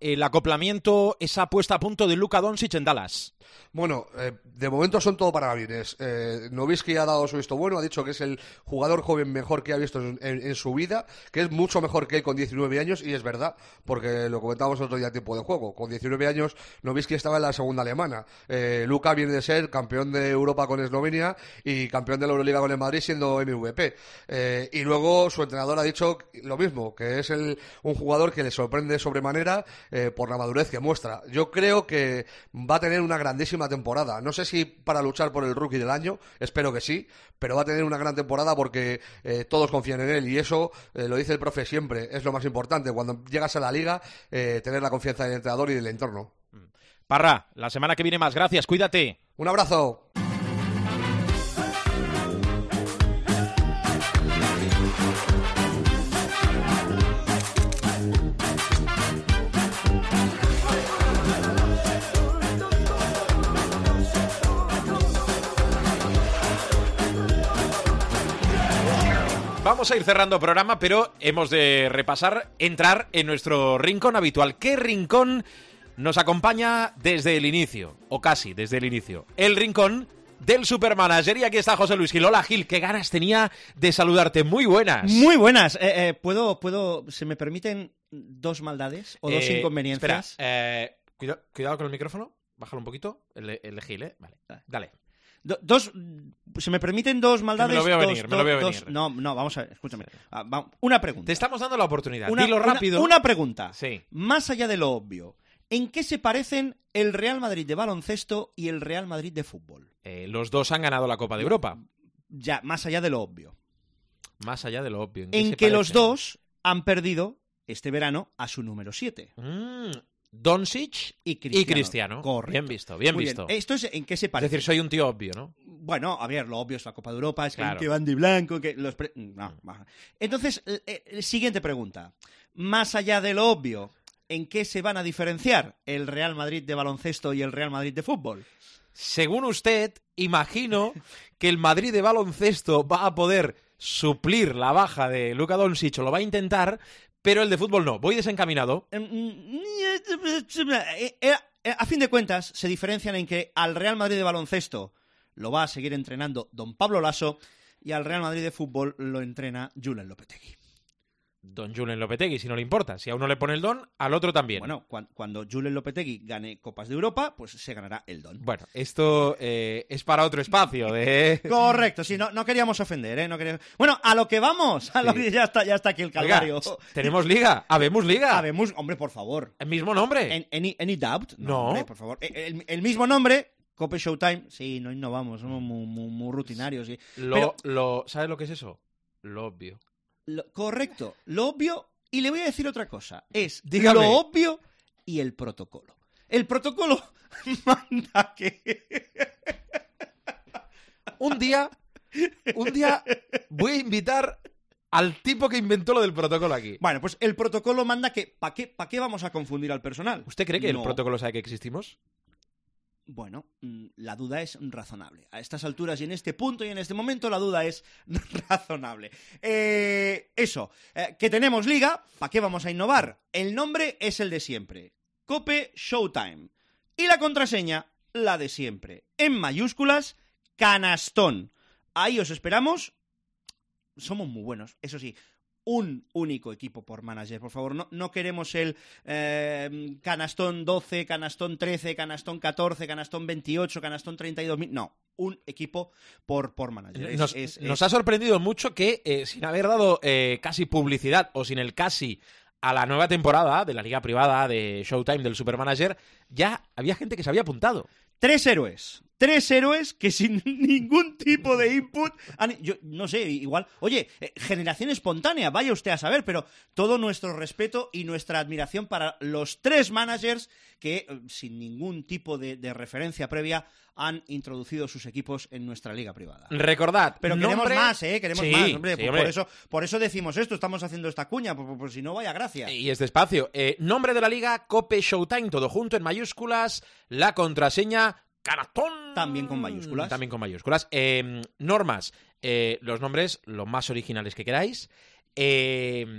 el acoplamiento, esa puesta a punto de Luka Doncic en Dallas? Bueno, eh, de momento son todo parabienes. Eh, Nowitzki ha dado su visto bueno, ha dicho que es el jugador joven mejor que ha visto en, en, en su vida, que es mucho mejor que él con diecinueve años, y es verdad, porque lo comentábamos el otro día a tiempo de juego. Con diecinueve años, Nowitzki estaba en la segunda alemana. Eh, Luka viene de ser campeón de Europa con Eslovenia y campeón de la Euroliga con el Madrid, siendo M V P. Eh, y luego su entrenador ha dicho lo mismo, que es el, un jugador que le sorprende sobremanera eh, por la madurez que muestra. Yo creo que va a tener una grandísima temporada. No sé si para luchar por el rookie del año, espero que sí, pero va a tener una gran temporada porque eh, todos confían en él, y eso eh, lo dice el profe siempre, es lo más importante cuando llegas a la liga, eh, tener la confianza del entrenador y del entorno. Parra, la semana que viene más. Gracias, cuídate. Un abrazo. Vamos a ir cerrando programa, pero hemos de repasar, entrar en nuestro rincón habitual. ¿Qué rincón nos acompaña desde el inicio? O casi desde el inicio. El rincón del Supermanager. Y aquí está José Luis Gil. Hola, Gil, qué ganas tenía de saludarte. Muy buenas. Muy buenas. Eh, eh, ¿puedo, puedo, ¿se me permiten dos maldades o dos Eh, inconveniencias? Espera, eh, cuidado, cuidado con el micrófono. Bájalo un poquito. El, el de Gil, ¿eh? Vale, dale. Do- dos, ¿se me permiten dos maldades? me lo veo Dos- venir, me dos- lo veo dos- venir. No, no, vamos a ver, escúchame. Ah, va- una pregunta. Te estamos dando la oportunidad. Una, Dilo una- rápido. Una, pregunta. Sí. Más allá de lo obvio, ¿en qué se parecen el Real Madrid de baloncesto y el Real Madrid de fútbol? Eh, los dos han ganado la Copa de Europa. Ya, más allá de lo obvio. Más allá de lo obvio. ¿En, qué En se que los parecen? dos han perdido este verano a su número siete. Mm, Doncic Y Cristiano. y Cristiano. Correcto. Bien visto, bien Muy visto. Esto es en qué se Es parece. decir, soy un tío obvio, ¿no? Bueno, a ver, lo obvio es la Copa de Europa, es que, Claro. que van de blanco, que los... Pre... No, baja. Entonces, eh, eh, siguiente pregunta. Más allá de lo obvio, ¿en qué se van a diferenciar el Real Madrid de baloncesto y el Real Madrid de fútbol? Según usted, imagino que el Madrid de baloncesto va a poder suplir la baja de Luka Doncic, o lo va a intentar, pero el de fútbol no. Voy desencaminado. Eh, eh, eh, A fin de cuentas, se diferencian en que al Real Madrid de baloncesto lo va a seguir entrenando don Pablo Lasso y al Real Madrid de fútbol lo entrena Julen Lopetegui. Don Julen Lopetegui, si no le importa. Si a uno le pone el don, al otro también. Bueno, cuan- cuando Julen Lopetegui gane Copas de Europa, pues se ganará el don. Bueno, esto eh, es para otro espacio de... Correcto, sí, no, no queríamos ofender, ¿eh? No queríamos... Bueno, a lo que vamos, a lo Sí. que ya está, ya está aquí el calvario. Oiga, tenemos liga, habemos liga. Habemos, hombre, por favor. El mismo nombre. En- Any, any doubt? No. Hombre, por favor. El, el- el mismo nombre, Cope Showtime, sí, no innovamos, somos muy, muy- muy rutinarios. Sí. Lo, Pero, lo, ¿sabes lo que es eso? Lo obvio. lo- correcto, lo obvio, y le voy a decir otra cosa, es Dígame. lo obvio y el protocolo. El protocolo manda que... Un día, un día voy a invitar al tipo que inventó lo del protocolo aquí. Bueno, pues el protocolo manda que... ¿Para qué, pa qué vamos a confundir al personal? ¿Usted cree que No. el protocolo sabe que existimos? Bueno, mm, la duda es razonable. A estas alturas y en este punto y en este momento la duda es razonable. Eh, eso, eh, que tenemos liga, ¿para qué vamos a innovar? El nombre es el de siempre. Cope Showtime. Y la contraseña, la de siempre. En mayúsculas, canastón. Ahí os esperamos. Somos muy buenos, eso sí. Un único equipo por manager, por favor. No, no queremos el eh, canastón doce, canastón trece, canastón catorce, canastón veintiocho, canastón treinta y dos mil. No, un equipo por, por manager. Es- Nos, es- nos es- ha sorprendido mucho que, eh, sin haber dado eh, casi publicidad o sin el casi a la nueva temporada de la liga privada de Showtime del Supermanager, ya había gente que se había apuntado. Tres héroes. Tres héroes que sin ningún tipo de input han- yo no sé, igual, oye, eh, generación espontánea, vaya usted a saber, pero todo nuestro respeto y nuestra admiración para los tres managers que, eh, sin ningún tipo de, de referencia previa, han introducido sus equipos en nuestra liga privada. Recordad, Pero queremos nombre- más, ¿eh? Queremos Sí, más, hombre. sí, por, hombre. por eso, por eso decimos esto, estamos haciendo esta cuña, por, por- por si no, vaya gracia. Y este espacio. Eh, nombre de la liga, Cope Showtime, todo junto en mayúsculas. La contraseña, canastón. También con mayúsculas. También con mayúsculas. Eh, normas, eh, los nombres lo más originales que queráis. Eh,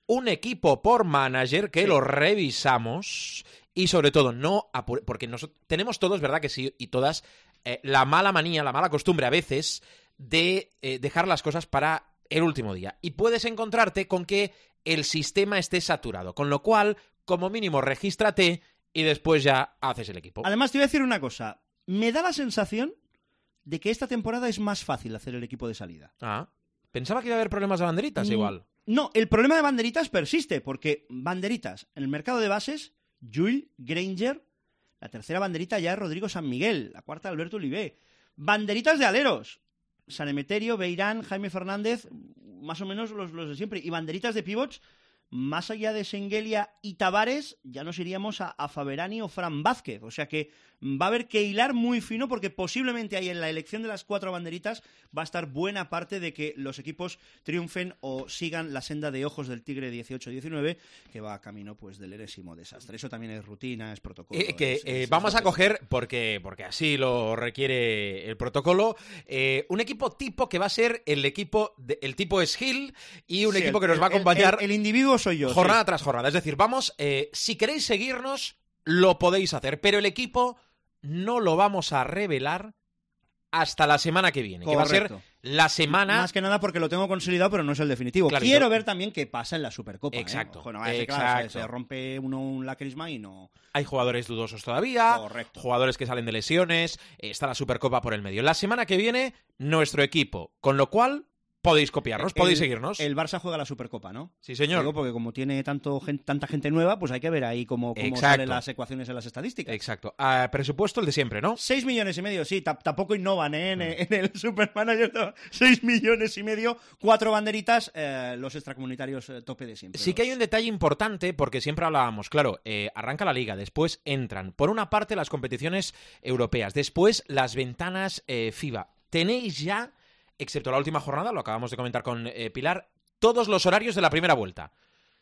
un equipo por manager que Sí. lo revisamos y sobre todo no apure, porque nosotros tenemos todos, ¿verdad que sí? Y todas, eh, la mala manía, la mala costumbre a veces de eh, dejar las cosas para el último día. Y puedes encontrarte con que el sistema esté saturado, con lo cual, como mínimo, regístrate y después ya haces el equipo. Además, te voy a decir una cosa. Me da la sensación de que esta temporada es más fácil hacer el equipo de salida. Ah, pensaba que iba a haber problemas de banderitas Mm, igual. No, el problema de banderitas persiste, porque banderitas en el mercado de bases, Jules Granger, la tercera banderita ya es Rodrigo San Miguel, la cuarta Alberto Olivé. Banderitas de aleros, San Emeterio, Beirán, Jaime Fernández, más o menos los, los de siempre. Y banderitas de pivots, más allá de Sengelia y Tavares, ya nos iríamos a, a Faberani o Fran Vázquez. O sea que va a haber que hilar muy fino, porque posiblemente ahí en la elección de las cuatro banderitas va a estar buena parte de que los equipos triunfen o sigan la senda de ojos del Tigre dieciocho diecinueve, que va camino pues del enésimo desastre. Eso también es rutina, es protocolo. Eh, que es- eh, es- vamos es a lo que- coger, porque, porque así lo requiere el protocolo, eh, un equipo tipo que va a ser el equipo, de- el tipo es Gil, y un Sí, equipo el- que nos va a el- el- acompañar El, el individuo soy yo. jornada sí. tras jornada. Es decir, vamos, eh, si queréis seguirnos, lo podéis hacer, pero el equipo no lo vamos a revelar hasta la semana que viene, que va a ser Correcto. la semana... Más que nada porque lo tengo consolidado, pero no es el definitivo. Claro, Quiero yo- ver también qué pasa en la Supercopa. ¿eh? Exacto, Ojo, no vaya a ser, claro, se, exacto. se rompe uno un lacrisma y no... Hay jugadores dudosos todavía, Correcto. jugadores que salen de lesiones, eh, está la Supercopa por el medio. La semana que viene, nuestro equipo, con lo cual podéis copiarnos, podéis El- seguirnos. El Barça juega la Supercopa, ¿no? Sí, señor. Digo, porque como tiene tanto gen- tanta gente nueva, pues hay que ver ahí cómo, cómo Exacto. salen las ecuaciones en las estadísticas. Exacto. Ah, presupuesto el de siempre, ¿no? Seis millones y medio, sí, tap- tampoco innovan ¿eh? en, en el Supermanager. No. Seis millones y medio, cuatro banderitas, eh, los extracomunitarios eh, tope de siempre. Sí que hay los- un detalle importante, porque siempre hablábamos, claro, eh, arranca la liga, después entran, por una parte, las competiciones europeas, después las ventanas eh, FIBA. Tenéis ya, excepto la última jornada, lo acabamos de comentar con eh, Pilar, todos los horarios de la primera vuelta.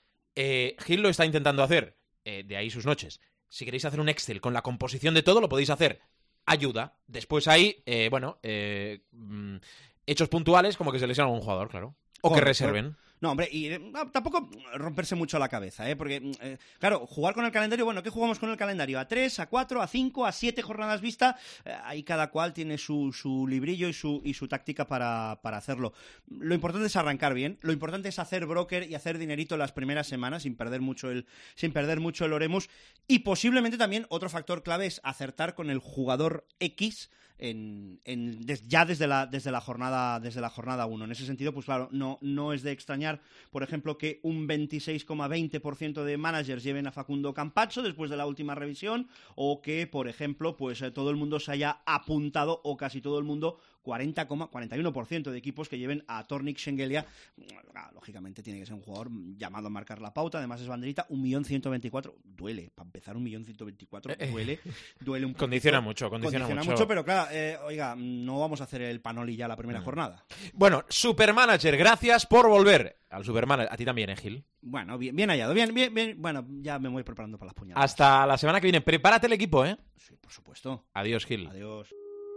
Eh, Gil lo está intentando hacer, eh, de ahí sus noches. Si queréis hacer un Excel con la composición de todo, lo podéis hacer. Ayuda. Después hay, eh, bueno, eh, mm, hechos puntuales, como que se lesiona a un jugador, claro. O que Correcto. reserven. No, hombre, y eh, no, tampoco romperse mucho la cabeza, ¿eh? Porque, mm, eh, claro, jugar con el calendario, bueno, ¿qué jugamos con el calendario? ¿A tres, a cuatro, a cinco, a siete jornadas vista? Eh, ahí cada cual tiene su, su librillo y su, y su táctica para, para hacerlo. Lo importante es arrancar bien, lo importante es hacer broker y hacer dinerito las primeras semanas sin perder mucho el, sin perder mucho el Oremus, y posiblemente también otro factor clave es acertar con el jugador X en, en, des- ya desde la, desde la jornada desde la jornada uno. En ese sentido, pues claro, no, no es de extrañar, por ejemplo, que un veintiséis coma veinte por ciento de managers lleven a Facundo Campazzo después de la última revisión, o que, por ejemplo, pues eh, todo el mundo se haya apuntado, o casi todo el mundo, cuarenta coma cuarenta y uno por ciento de equipos que lleven a Tornik Schengelia. Ah, lógicamente tiene que ser un jugador llamado a marcar la pauta, además es banderita, un millón ciento veinticuatro, duele, para empezar un millón ciento veinticuatro, duele, duele un poquito. Condiciona mucho, condiciona, mucho. Pero claro, eh, oiga, no vamos a hacer el panoli ya la primera Mm. jornada. Bueno, Supermanager, gracias por volver al Supermanager. A ti también, ¿eh, Gil? Bueno, bien, bien hallado, bien, bien, bien, bueno, ya me voy preparando para las puñaladas. Hasta la semana que viene. Prepárate el equipo, ¿eh? Sí, por supuesto. Adiós, Gil. Adiós.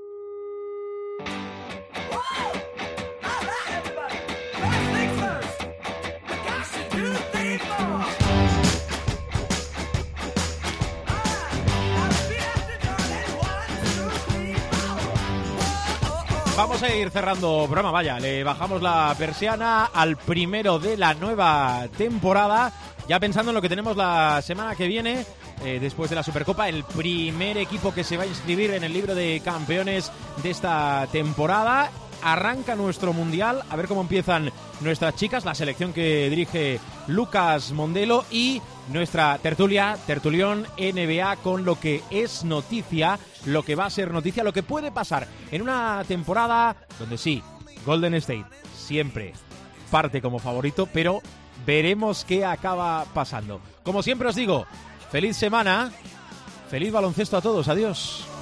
Vamos a ir cerrando programa, vaya, le bajamos la persiana al primero de la nueva temporada, ya pensando en lo que tenemos la semana que viene, eh, después de la Supercopa, el primer equipo que se va a inscribir en el libro de campeones de esta temporada. Arranca nuestro Mundial, a ver cómo empiezan nuestras chicas, la selección que dirige Lucas Mondelo, y nuestra tertulia, tertulión N B A, con lo que es noticia, lo que va a ser noticia, lo que puede pasar en una temporada donde sí, Golden State siempre parte como favorito, pero veremos qué acaba pasando. Como siempre os digo, feliz semana, feliz baloncesto a todos, adiós.